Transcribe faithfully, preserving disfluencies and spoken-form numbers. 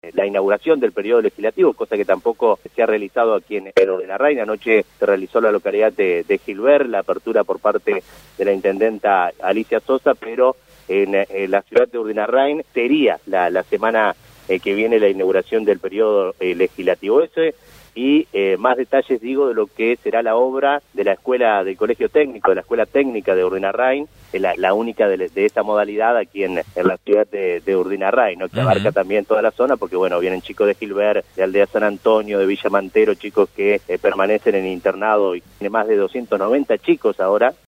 la inauguración del periodo legislativo, cosa que tampoco se ha realizado aquí en, en Urdenarrain. Anoche se realizó en la localidad de, de Gilbert, la apertura por parte de la intendenta Alicia Sosa, pero en, en la ciudad de Urdenarrain sería la, la semana eh, que viene la inauguración del periodo eh, legislativo ese. Y eh, más detalles, digo, de lo que será la obra de la escuela del Colegio Técnico, de la Escuela Técnica de Urdenarrain, la, la única de, de esta modalidad aquí en, en la ciudad de, de Urdenarrain, ¿no? Que uh-huh. abarca también toda la zona, porque bueno, vienen chicos de Gilbert, de Aldea San Antonio, de Villa Mantero, chicos que eh, permanecen en internado, y tiene más de doscientos noventa chicos ahora